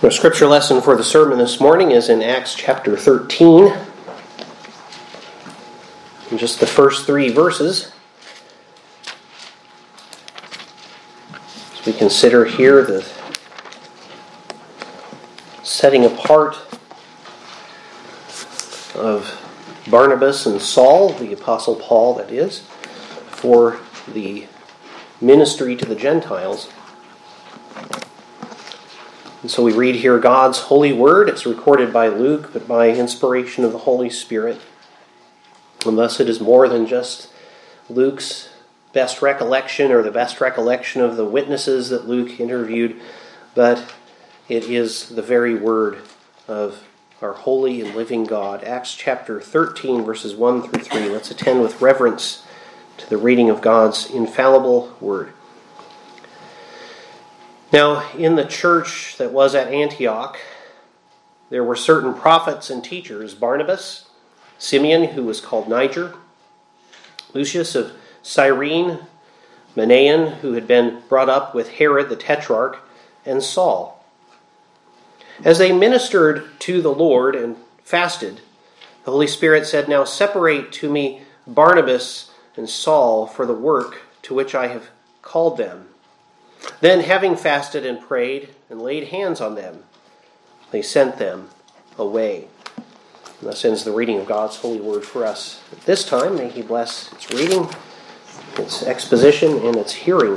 Our scripture lesson for the sermon this morning is in Acts chapter 13. In just the first 3 verses. As we consider here the setting apart of Barnabas and Saul, the Apostle Paul that is, for the ministry to the Gentiles. And so we read here God's holy word. It's recorded by Luke, but by inspiration of the Holy Spirit. And thus it is more than just Luke's best recollection or the best recollection of the witnesses that Luke interviewed, but it is the very word of our holy and living God. Acts chapter 13, verses 1 through 3. Let's attend with reverence to the reading of God's infallible word. Now, in the church that was at Antioch, there were certain prophets and teachers: Barnabas, Simeon, who was called Niger, Lucius of Cyrene, Manaen, who had been brought up with Herod the Tetrarch, and Saul. As they ministered to the Lord and fasted, the Holy Spirit said, "Now separate to me Barnabas and Saul for the work to which I have called them." Then, having fasted and prayed and laid hands on them, they sent them away. And thus ends the reading of God's holy word for us. At this time, may He bless its reading, its exposition, and its hearing.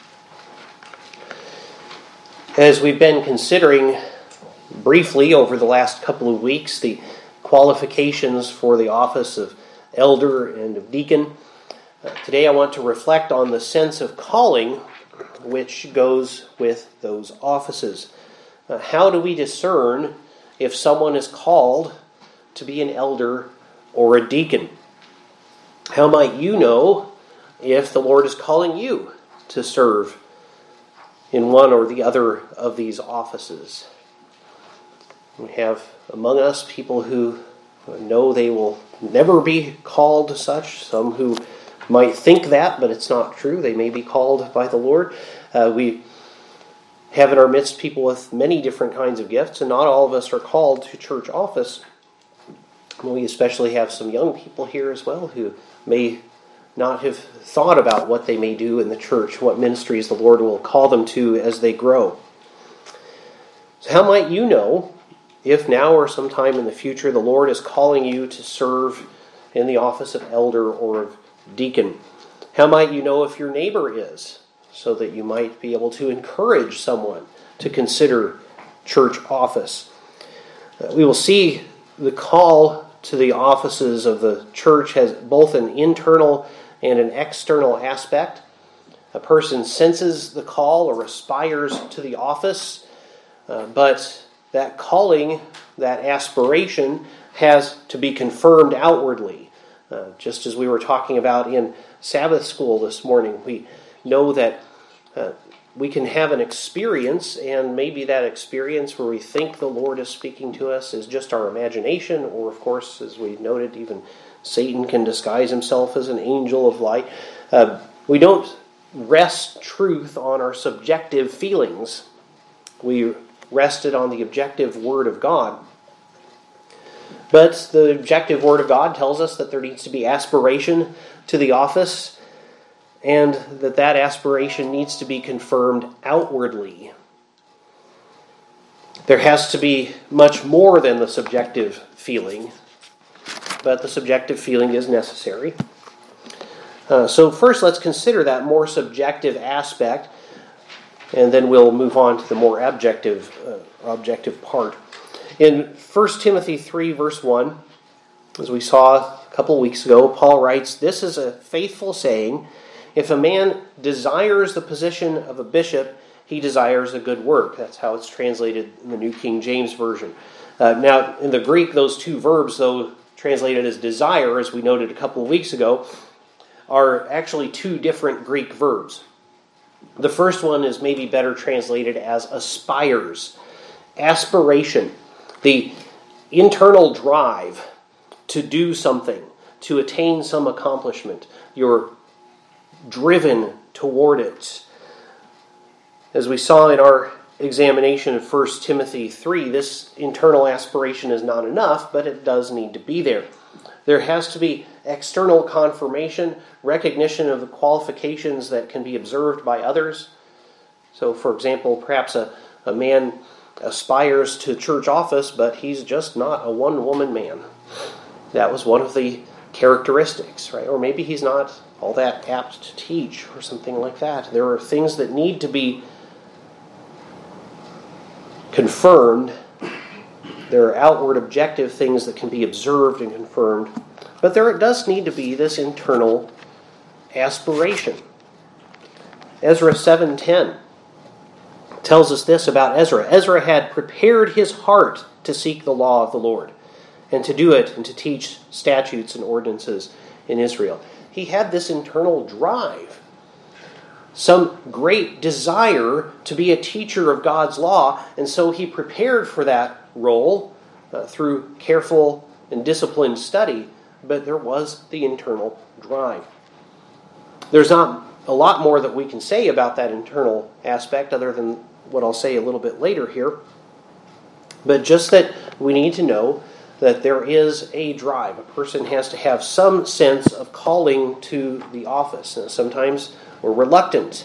As we've been considering briefly over the last couple of weeks the qualifications for the office of elder and of deacon, today I want to reflect on the sense of calling which goes with those offices. How do we discern if someone is called to be an elder or a deacon? How might you know if the Lord is calling you to serve in one or the other of these offices? We have among us people who know they will never be called to such, some who might think that, but it's not true. They may be called by the Lord. We have in our midst people with many different kinds of gifts, and not all of us are called to church office. We especially have some young people here as well who may not have thought about what they may do in the church, what ministries the Lord will call them to as they grow. So how might you know if now or sometime in the future the Lord is calling you to serve in the office of elder or of deacon? How might you know if your neighbor is, so that you might be able to encourage someone to consider church office? We will see the call to the offices of the church has both an internal and an external aspect. A person senses the call or aspires to the office, but that calling, that aspiration, has to be confirmed outwardly. Just as we were talking about in Sabbath school this morning, we know that we can have an experience, and maybe that experience where we think the Lord is speaking to us is just our imagination, or of course, as we noted, even Satan can disguise himself as an angel of light. We don't rest truth on our subjective feelings. We rest it on the objective Word of God. But the objective Word of God tells us that there needs to be aspiration to the office, and that aspiration needs to be confirmed outwardly. There has to be much more than the subjective feeling, but the subjective feeling is necessary. So first, let's consider that more subjective aspect, and then we'll move on to the more objective part. In 1 Timothy 3, verse 1, as we saw a couple of weeks ago, Paul writes, "This is a faithful saying, if a man desires the position of a bishop, he desires a good work." That's how it's translated in the New King James Version. Now, in the Greek, those two verbs, though translated as desire, as we noted a couple of weeks ago, are actually two different Greek verbs. The first one is maybe better translated as aspires. Aspiration. The internal drive to do something, to attain some accomplishment. You're driven toward it. As we saw in our examination of 1 Timothy 3, this internal aspiration is not enough, but it does need to be there. There has to be external confirmation, recognition of the qualifications that can be observed by others. So, for example, perhaps a man aspires to church office, but he's just not a one-woman man. That was one of the characteristics, right? Or maybe he's not all that apt to teach or something like that. There are things that need to be confirmed. There are outward objective things that can be observed and confirmed. But there does need to be this internal aspiration. Ezra 7:10 tells us this about Ezra. Ezra had prepared his heart to seek the law of the Lord and to do it and to teach statutes and ordinances in Israel. He had this internal drive, some great desire to be a teacher of God's law, and so he prepared for that role through careful and disciplined study, but there was the internal drive. There's not a lot more that we can say about that internal aspect other than what I'll say a little bit later here, but just that we need to know that there is a drive. A person has to have some sense of calling to the office. And sometimes we're reluctant,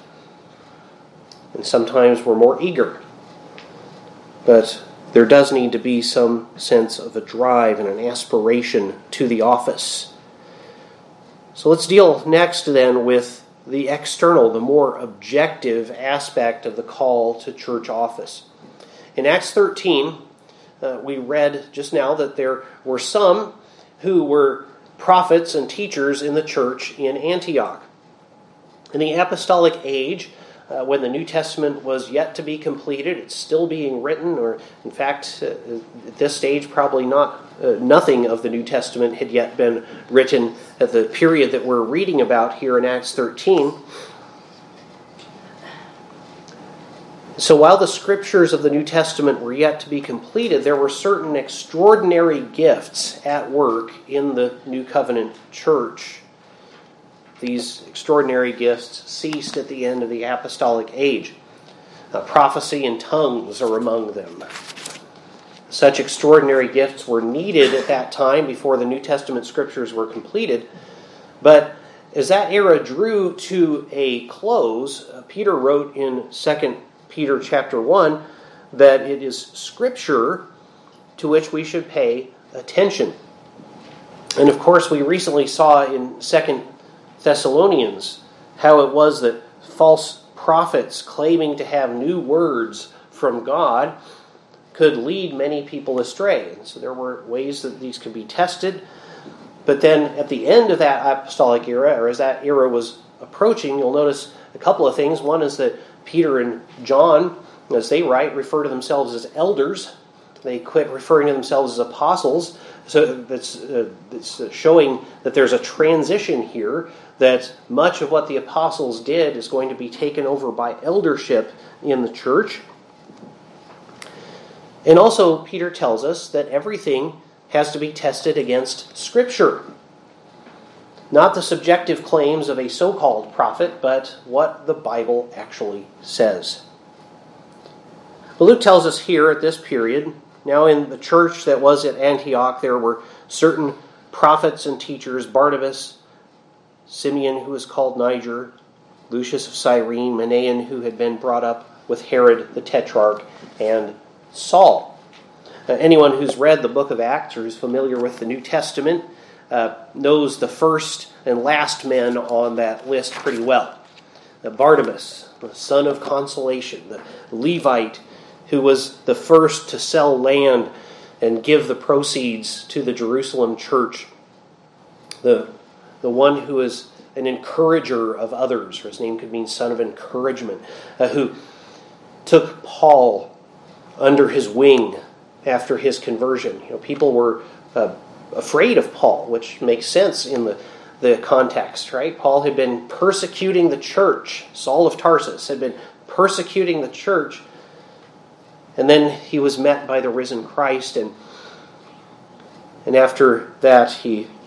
and sometimes we're more eager. But there does need to be some sense of a drive and an aspiration to the office. So let's deal next then with the external, the more objective aspect of the call to church office. In Acts 13, we read just now that there were some who were prophets and teachers in the church in Antioch. In the apostolic age, when the New Testament was yet to be completed, it's still being written, or in fact, at this stage, probably nothing of the New Testament had yet been written at the period that we're reading about here in Acts 13. So while the scriptures of the New Testament were yet to be completed, there were certain extraordinary gifts at work in the New Covenant church. These extraordinary gifts ceased at the end of the apostolic age. Prophecy and tongues are among them. Such extraordinary gifts were needed at that time before the New Testament scriptures were completed. But as that era drew to a close, Peter wrote in 2 Peter chapter 1 that it is Scripture to which we should pay attention. And of course, we recently saw in 2 Thessalonians how it was that false prophets claiming to have new words from God could lead many people astray. And so there were ways that these could be tested. But then at the end of that apostolic era, or as that era was approaching, you'll notice a couple of things. One is that Peter and John, as they write, refer to themselves as elders. They quit referring to themselves as apostles. So that's showing that there's a transition here, that much of what the apostles did is going to be taken over by eldership in the church. And also, Peter tells us that everything has to be tested against Scripture. Not the subjective claims of a so-called prophet, but what the Bible actually says. Well, Luke tells us here at this period, now in the church that was at Antioch, there were certain prophets and teachers, Barnabas, Simeon, who was called Niger, Lucius of Cyrene, Manaen, who had been brought up with Herod the Tetrarch, and Saul. Anyone who's read the book of Acts or who's familiar with the New Testament knows the first and last men on that list pretty well. Barnabas, the son of consolation, the Levite who was the first to sell land and give the proceeds to the Jerusalem church. The one who is an encourager of others, or his name could mean son of encouragement, who took Paul under his wing after his conversion. People were afraid of Paul, which makes sense in the context, right? Paul had been persecuting the church. Saul of Tarsus had been persecuting the church, and then he was met by the risen Christ, and after that he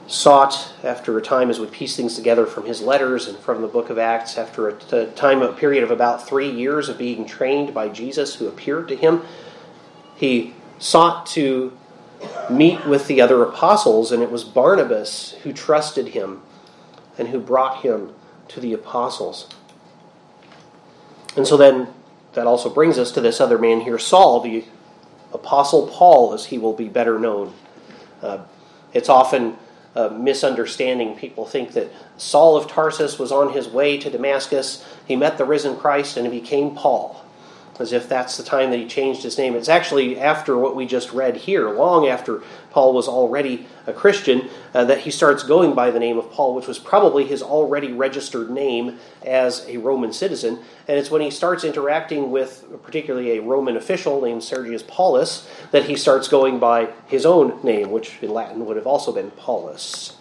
sought, after a time as we piece things together from his letters and from the book of Acts, after a period of about 3 years of being trained by Jesus who appeared to him, he sought to meet with the other apostles, and it was Barnabas who trusted him and who brought him to the apostles. And so then that also brings us to this other man here, Saul, the Apostle Paul, as he will be better known. It's often a misunderstanding. People think that Saul of Tarsus was on his way to Damascus, he met the risen Christ, and he became Paul, as if that's the time that he changed his name. It's actually after what we just read here, long after Paul was already a Christian, that he starts going by the name of Paul, which was probably his already registered name as a Roman citizen. And it's when he starts interacting with particularly a Roman official named Sergius Paulus that he starts going by his own name, which in Latin would have also been Paulus.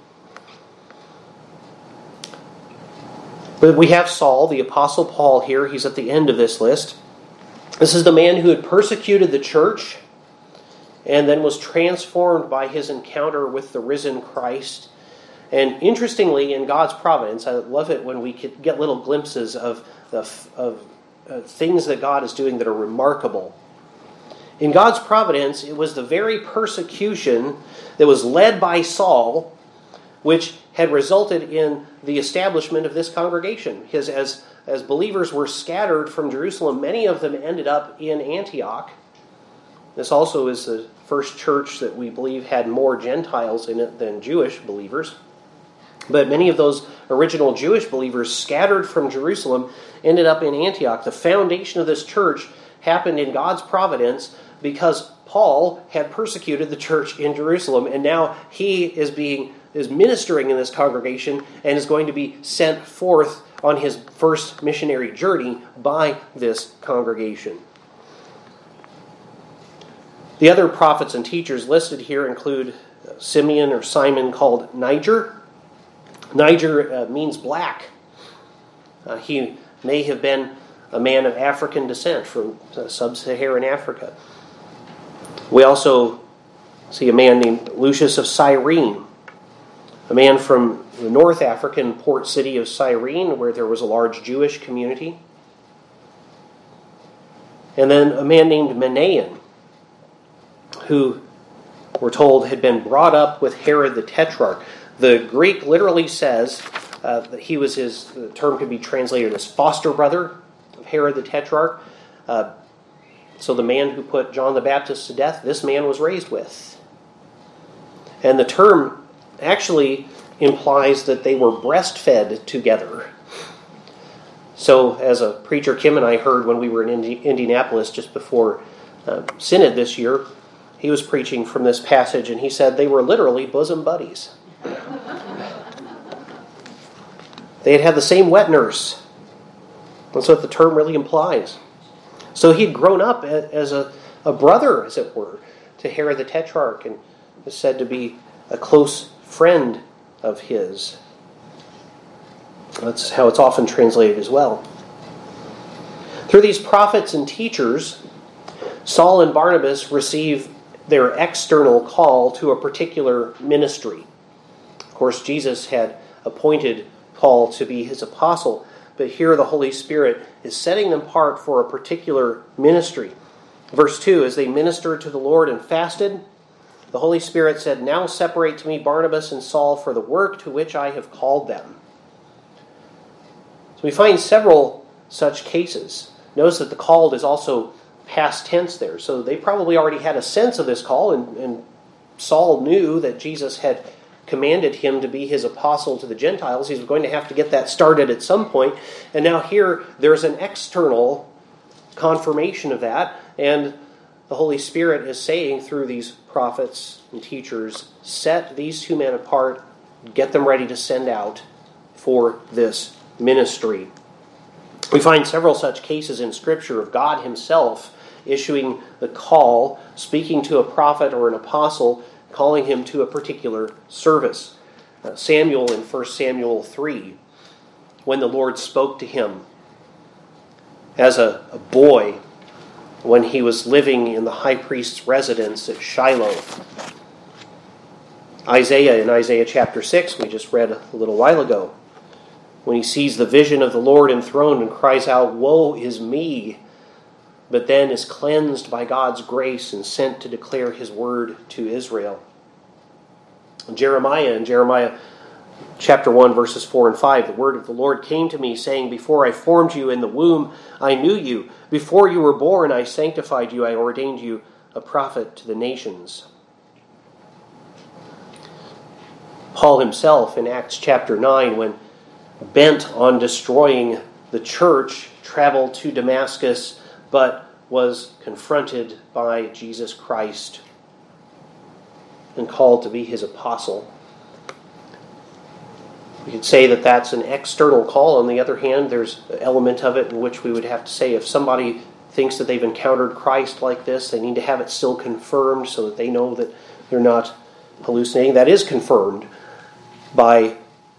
But we have Saul, the Apostle Paul here. He's at the end of this list. This is the man who had persecuted the church and then was transformed by his encounter with the risen Christ. And interestingly, in God's providence, I love it when we get little glimpses of things that God is doing that are remarkable. In God's providence, it was the very persecution that was led by Saul which had resulted in the establishment of this congregation. Because as believers were scattered from Jerusalem, many of them ended up in Antioch. This also is the first church that we believe had more Gentiles in it than Jewish believers. But many of those original Jewish believers scattered from Jerusalem ended up in Antioch. The foundation of this church happened in God's providence because Paul had persecuted the church in Jerusalem, and now he is ministering in this congregation and is going to be sent forth on his first missionary journey by this congregation. The other prophets and teachers listed here include Simeon or Simon called Niger. Niger means black. He may have been a man of African descent from sub-Saharan Africa. We also see a man named Lucius of Cyrene, a man from the North African port city of Cyrene, where there was a large Jewish community. And then a man named Manaen, who we're told had been brought up with Herod the Tetrarch. The Greek literally says that he was the term could be translated as foster brother of Herod the Tetrarch. So the man who put John the Baptist to death, this man was raised with. And the term actually implies that they were breastfed together. So as a preacher Kim and I heard when we were in Indianapolis just before Synod this year, he was preaching from this passage and he said they were literally bosom buddies. They had had the same wet nurse. That's what the term really implies. So he'd grown up as a brother, as it were, to Herod the Tetrarch, and is said to be a close friend of his. That's how it's often translated as well. Through these prophets and teachers, Saul and Barnabas receive their external call to a particular ministry. Of course, Jesus had appointed Paul to be his apostle, but here the Holy Spirit is setting them apart for a particular ministry. Verse 2, as they ministered to the Lord and fasted, the Holy Spirit said, "Now separate to me Barnabas and Saul for the work to which I have called them." So we find several such cases. Notice that the called is also past tense there. So they probably already had a sense of this call, and Saul knew that Jesus had commanded him to be his apostle to the Gentiles. He's going to have to get that started at some point. And now here there's an external confirmation of that. And the Holy Spirit is saying through these prophets and teachers, set these two men apart, get them ready to send out for this ministry. We find several such cases in Scripture of God himself issuing the call, speaking to a prophet or an apostle, calling him to a particular service. Samuel in 1 Samuel 3, when the Lord spoke to him as a boy when he was living in the high priest's residence at Shiloh. Isaiah, in Isaiah chapter 6, we just read a little while ago, when he sees the vision of the Lord enthroned and cries out, "Woe is me," but then is cleansed by God's grace and sent to declare his word to Israel. Jeremiah, in Jeremiah chapter 1, verses 4 and 5, the word of the Lord came to me, saying, "Before I formed you in the womb, I knew you. Before you were born, I sanctified you. I ordained you a prophet to the nations." Paul himself, in Acts chapter 9, when bent on destroying the church, traveled to Damascus, but was confronted by Jesus Christ and called to be his apostle. We could say that that's an external call. On the other hand, there's an element of it in which we would have to say if somebody thinks that they've encountered Christ like this, they need to have it still confirmed so that they know that they're not hallucinating. That is confirmed by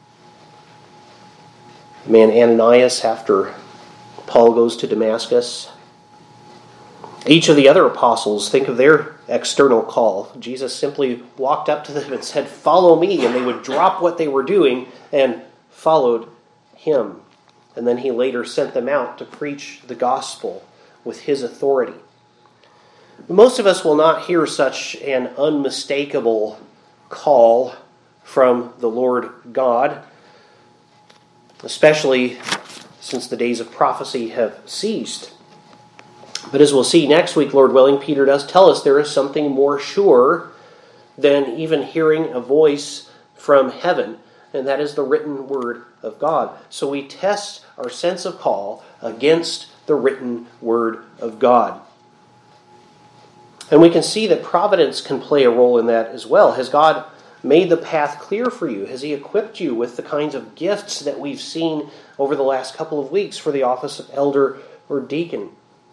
the man Ananias after Paul goes to Damascus. Each of the other apostles, think of their external call. Jesus simply walked up to them and said, "Follow me," and they would drop what they were doing and followed him. And then he later sent them out to preach the gospel with his authority. Most of us will not hear such an unmistakable call from the Lord God, especially since the days of prophecy have ceased. But as we'll see next week, Lord willing, Peter does tell us there is something more sure than even hearing a voice from heaven, and that is the written word of God. So we test our sense of call against the written word of God. And we can see that providence can play a role in that as well. Has God made the path clear for you? Has he equipped you with the kinds of gifts that we've seen over the last couple of weeks for the office of elder or deacon?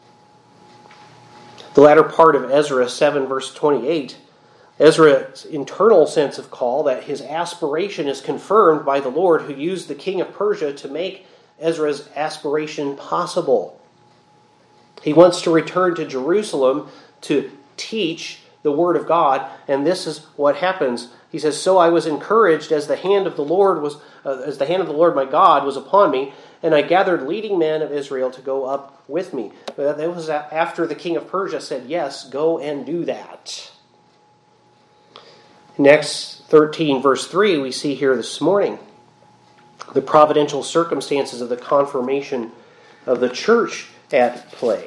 The latter part of Ezra 7, verse 28, Ezra's internal sense of call, that his aspiration is confirmed by the Lord who used the king of Persia to make Ezra's aspiration possible. He wants to return to Jerusalem to teach the word of God, and this is what happens. He says, "So I was encouraged as the hand of the Lord my God was upon me, and I gathered leading men of Israel to go up with me." That was after the king of Persia said, "Yes, go and do that." Next, 13 verse 3, we see here this morning the providential circumstances of the confirmation of the church at play.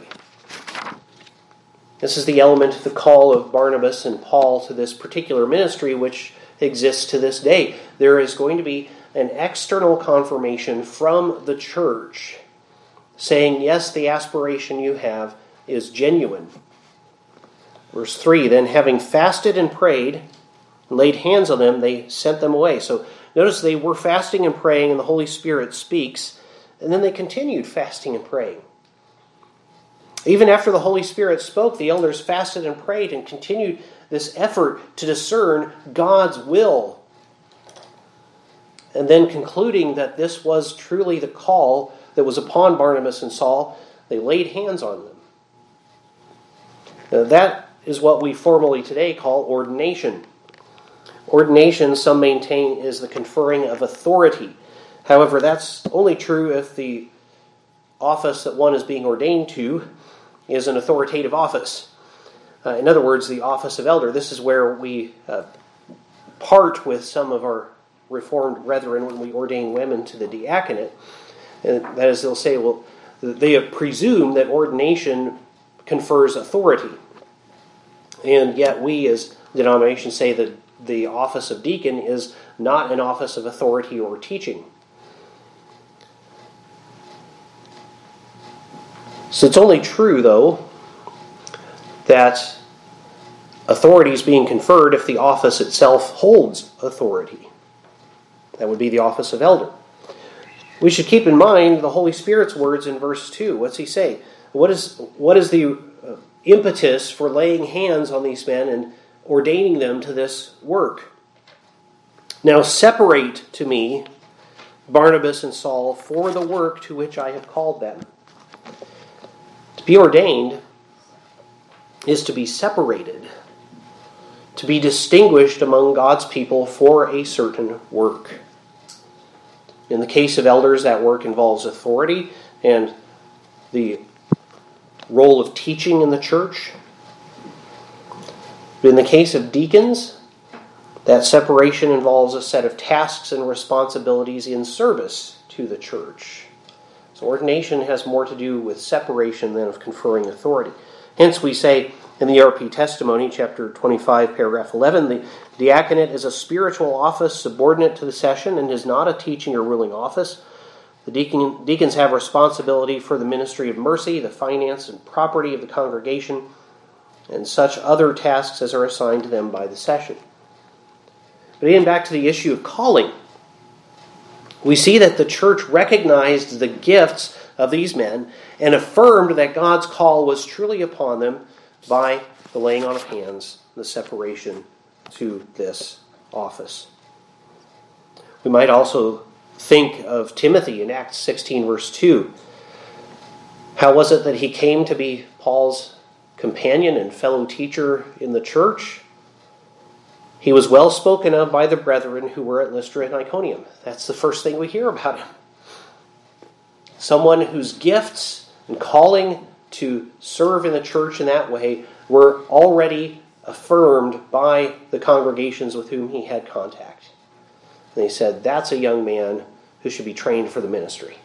This is the element, the call of Barnabas and Paul to this particular ministry, which exists to this day. There is going to be an external confirmation from the church saying, yes, the aspiration you have is genuine. Verse 3, then having fasted and prayed, and laid hands on them, they sent them away. So notice they were fasting and praying, and the Holy Spirit speaks, and then they continued fasting and praying. Even after the Holy Spirit spoke, the elders fasted and prayed and continued this effort to discern God's will. And then concluding that this was truly the call that was upon Barnabas and Saul, they laid hands on them. Now, that is what we formally today call ordination. Ordination, some maintain, is the conferring of authority. However, that's only true if the office that one is being ordained to is an authoritative office. In other words, the office of elder. This is where we part with some of our Reformed brethren when we ordain women to the diaconate. And that is, they'll say, well, they presume that ordination confers authority. And yet we as denominations say that the office of deacon is not an office of authority or teaching. So it's only true, though, that authority is being conferred if the office itself holds authority. That would be the office of elder. We should keep in mind the Holy Spirit's words in verse 2. What's he say? What is the impetus for laying hands on these men and ordaining them to this work? Now separate to me Barnabas and Saul for the work to which I have called them. To be ordained is to be separated. to be distinguished among God's people for a certain work. In the case of elders, that work involves authority and the role of teaching in the church. But in the case of deacons, that separation involves a set of tasks and responsibilities in service to the church. So ordination has more to do with separation than of conferring authority. Hence we say in the ERP testimony, chapter 25, paragraph 11, the diaconate is a spiritual office subordinate to the session and is not a teaching or ruling office. The deacons have responsibility for the ministry of mercy, the finance and property of the congregation, and such other tasks as are assigned to them by the session. But again, back to the issue of calling. We see that the church recognized the gifts of these men and affirmed that God's call was truly upon them by the laying on of hands, the separation to this office. We might also think of Timothy in Acts 16, verse 2. How was it that he came to be Paul's companion and fellow teacher in the church? He was well spoken of by the brethren who were at Lystra and Iconium. That's the first thing we hear about him. Someone whose gifts and calling to serve in the church in that way were already affirmed by the congregations with whom he had contact. And they said, that's a young man who should be trained for the ministry.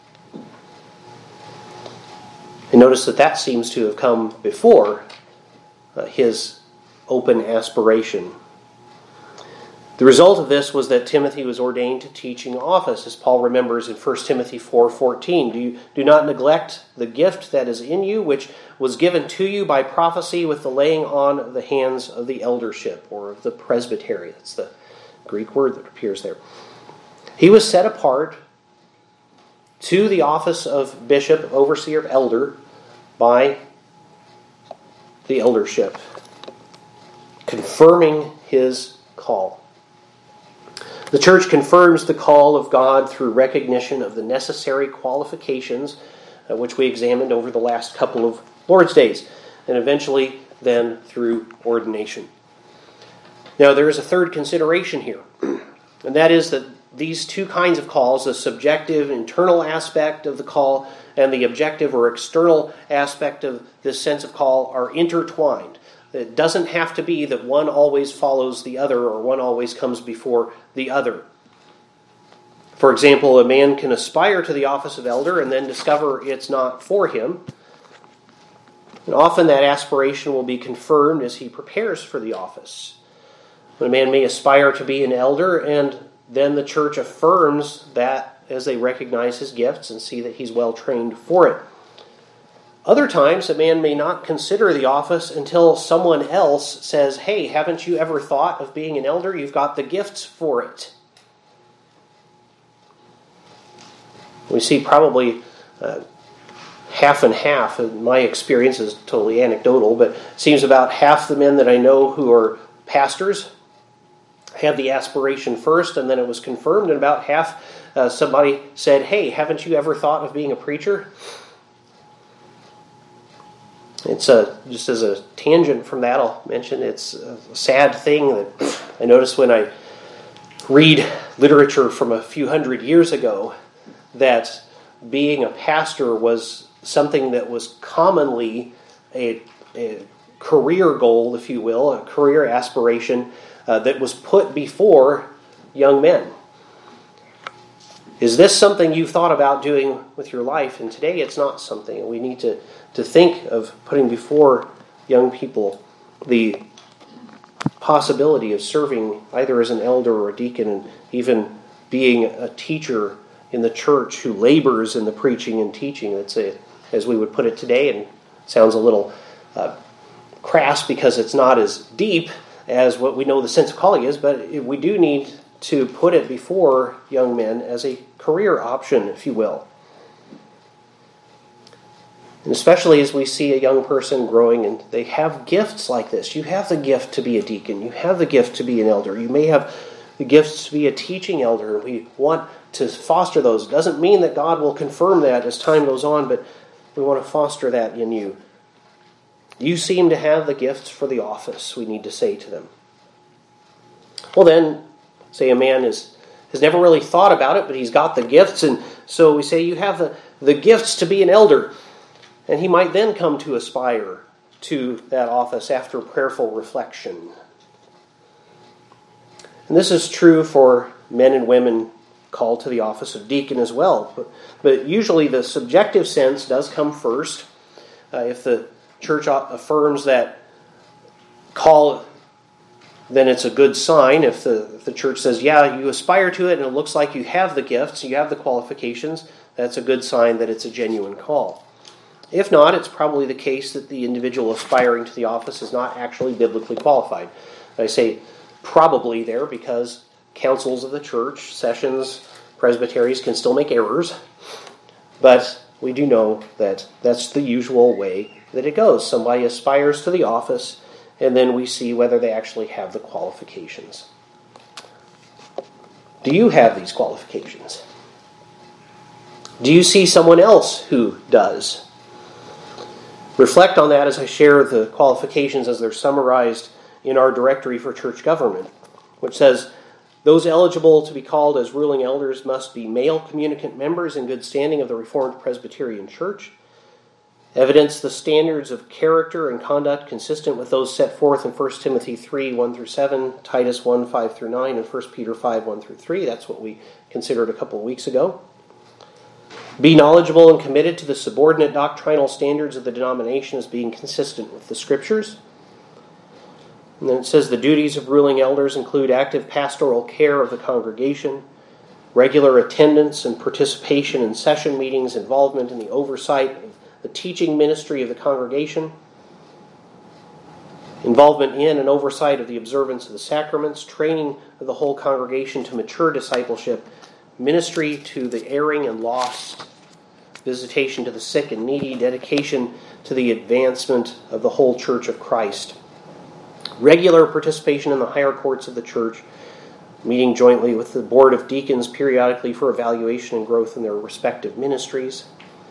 And notice that seems to have come before his open aspiration. The result of this was that Timothy was ordained to teaching office, as Paul remembers in 1 Timothy 4:14. Do not neglect the gift that is in you, which was given to you by prophecy with the laying on of the hands of the eldership, or of the presbytery. That's the Greek word that appears there. He was set apart to the office of bishop, overseer, elder, by the eldership, confirming his call. The church confirms the call of God through recognition of the necessary qualifications, which we examined over the last couple of Lord's Days, and eventually then through ordination. Now there is a third consideration here, and that is that these two kinds of calls, the subjective internal aspect of the call and the objective or external aspect of this sense of call, are intertwined. It doesn't have to be that one always follows the other or one always comes before the other. For example, a man can aspire to the office of elder and then discover it's not for him. And often that aspiration will be confirmed as he prepares for the office. A man may aspire to be an elder, and then the church affirms that as they recognize his gifts and see that he's well trained for it. Other times, a man may not consider the office until someone else says, hey, haven't you ever thought of being an elder? You've got the gifts for it. We see probably half and half. My experience is totally anecdotal, but it seems about half the men that I know who are pastors had the aspiration first, and then it was confirmed, and about half somebody said, hey, haven't you ever thought of being a preacher? It's just as a tangent from that, I'll mention it's a sad thing that I notice when I read literature from a few hundred years ago, that being a pastor was something that was commonly a career goal, if you will, a career aspiration that was put before young men. Is this something you've thought about doing with your life? And today it's not something. We need to think of putting before young people the possibility of serving either as an elder or a deacon, and even being a teacher in the church who labors in the preaching and teaching. That's as we would put it today, and it sounds a little crass because it's not as deep as what we know the sense of calling is, but we do need to put it before young men as a career option, if you will. And especially as we see a young person growing and they have gifts like this. You have the gift to be a deacon. You have the gift to be an elder. You may have the gifts to be a teaching elder. We want to foster those. It doesn't mean that God will confirm that as time goes on, but we want to foster that in you. You seem to have the gifts for the office, we need to say to them. Well then, say a man has never really thought about it, but he's got the gifts, and so we say you have the gifts to be an elder. And he might then come to aspire to that office after prayerful reflection. And this is true for men and women called to the office of deacon as well. But usually the subjective sense does come first. If the church affirms that call, then it's a good sign. If the church says, yeah, you aspire to it and it looks like you have the gifts, you have the qualifications, that's a good sign that it's a genuine call. If not, it's probably the case that the individual aspiring to the office is not actually biblically qualified. I say probably there because councils of the church, sessions, presbyteries can still make errors, but we do know that that's the usual way that it goes. Somebody aspires to the office, and then we see whether they actually have the qualifications. Do you have these qualifications? Do you see someone else who does? Reflect on that as I share the qualifications as they're summarized in our directory for church government, which says, those eligible to be called as ruling elders must be male communicant members in good standing of the Reformed Presbyterian Church, evidence the standards of character and conduct consistent with those set forth in 1 Timothy 3, 1-7, Titus 1, 5-9, and 1 Peter 5, 1-3. That's what we considered a couple of weeks ago. Be knowledgeable and committed to the subordinate doctrinal standards of the denomination as being consistent with the Scriptures. And then it says the duties of ruling elders include active pastoral care of the congregation, regular attendance and participation in session meetings, involvement in the oversight of the teaching ministry of the congregation, involvement in and oversight of the observance of the sacraments, training of the whole congregation to mature discipleship, ministry to the erring and lost, visitation to the sick and needy, dedication to the advancement of the whole Church of Christ, regular participation in the higher courts of the church, meeting jointly with the board of deacons periodically for evaluation and growth in their respective ministries.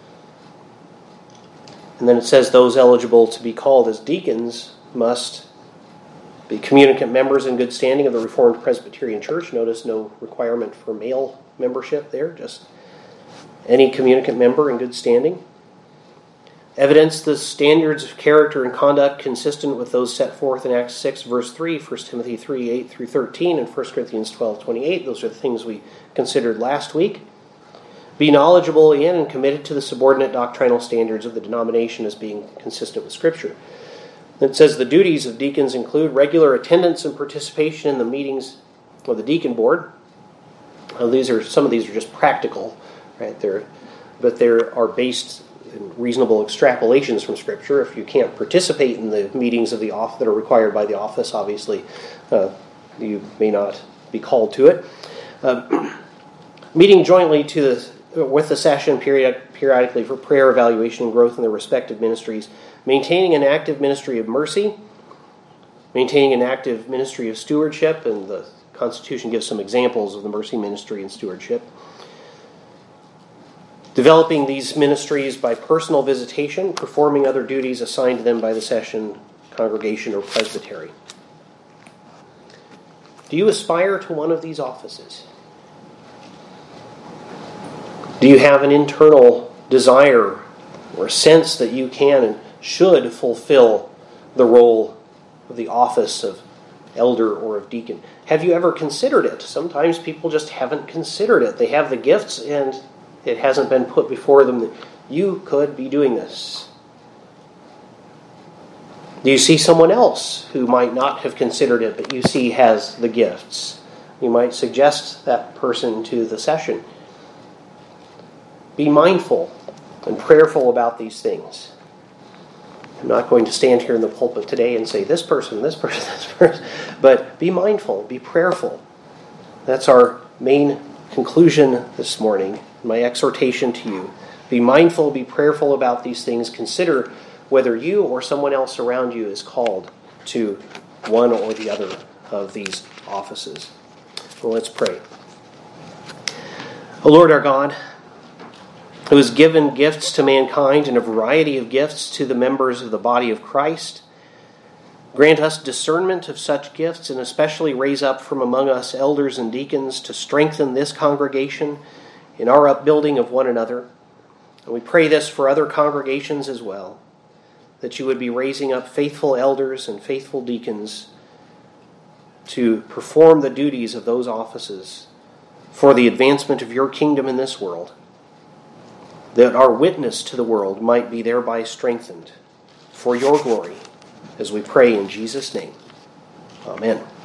And then it says those eligible to be called as deacons must be communicant members in good standing of the Reformed Presbyterian Church. Notice no requirement for male membership there, just any communicant member in good standing. Evidence the standards of character and conduct consistent with those set forth in Acts 6, verse 3, 1 Timothy 3, 8-13, and 1 Corinthians 12, 28. Those are the things we considered last week. Be knowledgeable in and committed to the subordinate doctrinal standards of the denomination as being consistent with Scripture. It says the duties of deacons include regular attendance and participation in the meetings of the deacon board. Some of these are just practical, right? But they are based in reasonable extrapolations from Scripture. If you can't participate in the meetings of the office that are required by the office, obviously you may not be called to it. Meeting jointly with the session periodically for prayer, evaluation, and growth in their respective ministries. Maintaining an active ministry of mercy. Maintaining an active ministry of stewardship, and the Constitution gives some examples of the mercy ministry and stewardship. Developing these ministries by personal visitation, performing other duties assigned to them by the session, congregation, or presbytery. Do you aspire to one of these offices? Do you have an internal desire or sense that you can and should fulfill the role of the office of elder or of deacon? Have you ever considered it? Sometimes people just haven't considered it. They have the gifts and it hasn't been put before them that you could be doing this. Do you see someone else who might not have considered it, but you see has the gifts? You might suggest that person to the session. Be mindful and prayerful about these things. I'm not going to stand here in the pulpit today and say this person, but be mindful, be prayerful. That's our main conclusion this morning, my exhortation to you. Be mindful, be prayerful about these things. Consider whether you or someone else around you is called to one or the other of these offices. Well, let's pray. O Lord our God, who has given gifts to mankind and a variety of gifts to the members of the body of Christ, Grant us discernment of such gifts, and especially raise up from among us elders and deacons to strengthen this congregation in our upbuilding of one another. And we pray this for other congregations as well, that you would be raising up faithful elders and faithful deacons to perform the duties of those offices for the advancement of your kingdom in this world, that our witness to the world might be thereby strengthened for your glory, as we pray in Jesus' name. Amen.